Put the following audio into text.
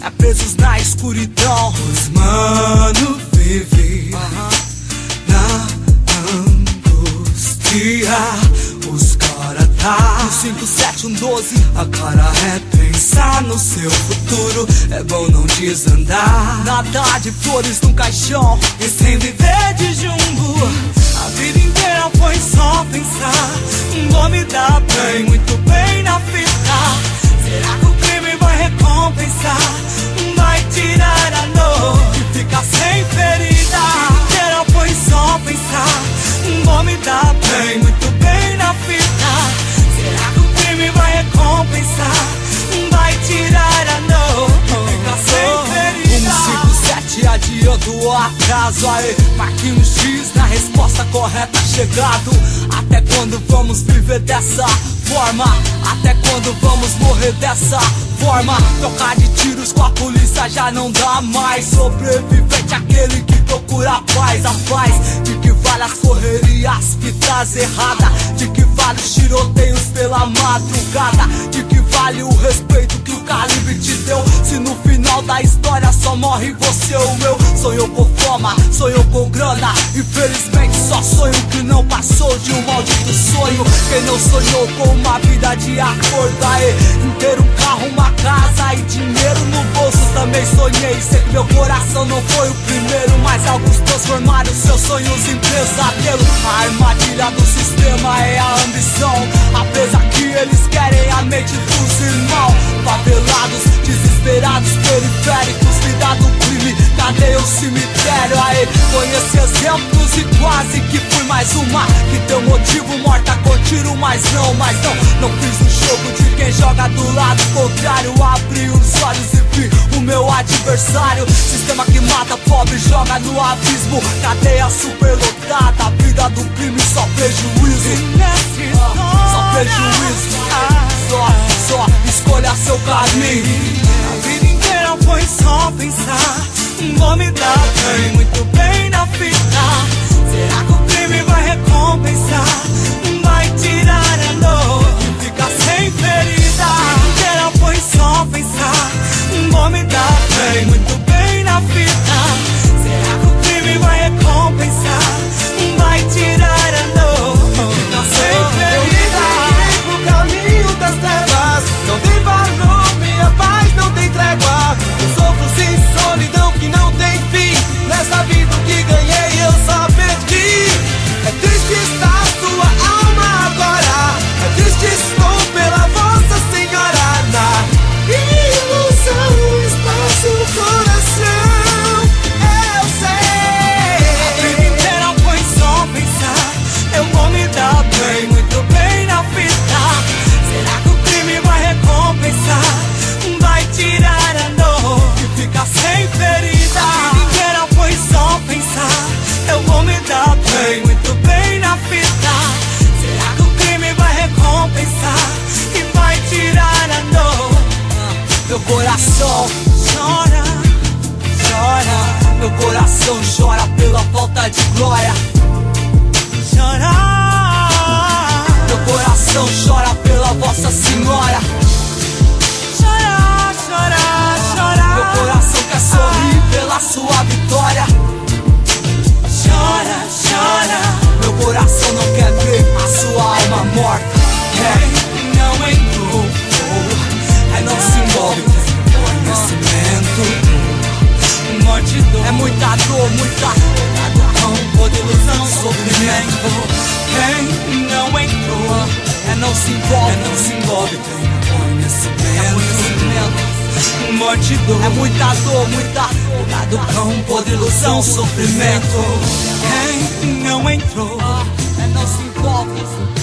é presos na escuridão. Os mano vive na angústia. Os cara tá no 5712. A cara é pensar no seu futuro. É bom não desandar. Nada de flores no caixão e sem viver de jumbo. A vida inteira foi só pensar. Vou me dar bem, muito bem na fita. Será que o crime vai recompensar? Vai tirar a dor e ficar sem ferida. A vida inteira foi só pensar. Vou me dar bem, muito bem na fita. Será que o crime vai recompensar? Vai tirar a dor e ficar sem ferida. 157 adiando o atraso. Aê, Marquinhos X na resposta correta chegado. Até quando vamos viver dessa forma? Até quando vamos morrer dessa forma? Trocar de tiros com a polícia já não dá mais. Sobrevivente aquele que procura a paz. A paz de que vale as correrias, fitas erradas. De que vale os tiroteios pela madrugada. De que vale o respeito que o calibre te deu. Se no final da história só morre você ou eu. Sonhou com fama, sonhou com grana. Infelizmente só sonho que não passou de um maldito sonho. Quem não sonhou com uma vida de acordo, aê, ter um carro, uma casa e dinheiro no bolso. Também sonhei, sei que meu coração não foi o primeiro, mas alguns transformaram seus sonhos em pesadelo. A armadilha do sistema é a ambição, apesar que eles querem a mente dos irmãos. Favelados, desesperados, periféricos, vida do crime, cadê o cemitério? Aê, conheci exemplos e quase que fui mais uma que deu motivo morta com tiro, mas não fiz o jogo de quem joga do lado contrário. Abri os olhos e vi o meu adversário. Sistema que mata pobre, joga no abismo. Cadeia superlotada, a vida do crime só prejuízo. Só prejuízo. Só escolha seu caminho. A vida inteira foi só pensar. Vou me dar bem, muito bem na fita. Será que o crime vai recompensar? Vai tirar a dor e ficar sem ferida. A vida inteira foi só pensar. Vou me dar bem, muito bem na fita. Será que o crime vai recompensar? Vai tirar a dor e ficar sem ferida. Eu pro caminho das trevas. Não tem valor, minha paz não tem trégua. Eu sofro sem solidão que não tem fim. Nessa vida que ganhei eu só perdi. É triste estar sua alma agora. É triste estou pela Vossa Senhora. Na ilusão está seu coração. Eu sei. A vida inteira foi só pensar. Eu vou me dar bem, muito bem na fita. Será que o crime vai recompensar? Vai tirar a dor e ficar sem ferida. A vida inteira foi só pensar. Eu vou me dar bem, muito bem na fita. Será que o crime vai recompensar? E vai tirar a dor? Meu coração Chora, chora, meu coração chora pela falta de glória. chora. Meu coração chora pela Vossa Senhora. Chora, chora, chora. Meu coração quer sorrir pela sua vitória. Chora, chora. Meu coração não quer ver a sua alma morta. Quem não entrou Não se envolve com conhecimento. Morte, dor, É muita dor, muita não, toda ilusão, sofrimento. Quem não entrou não se envolve tem com conhecimento. Morte, dor, É muita dor, muita do campo de ilusão, sofrimento. Quem não entrou não se envolve.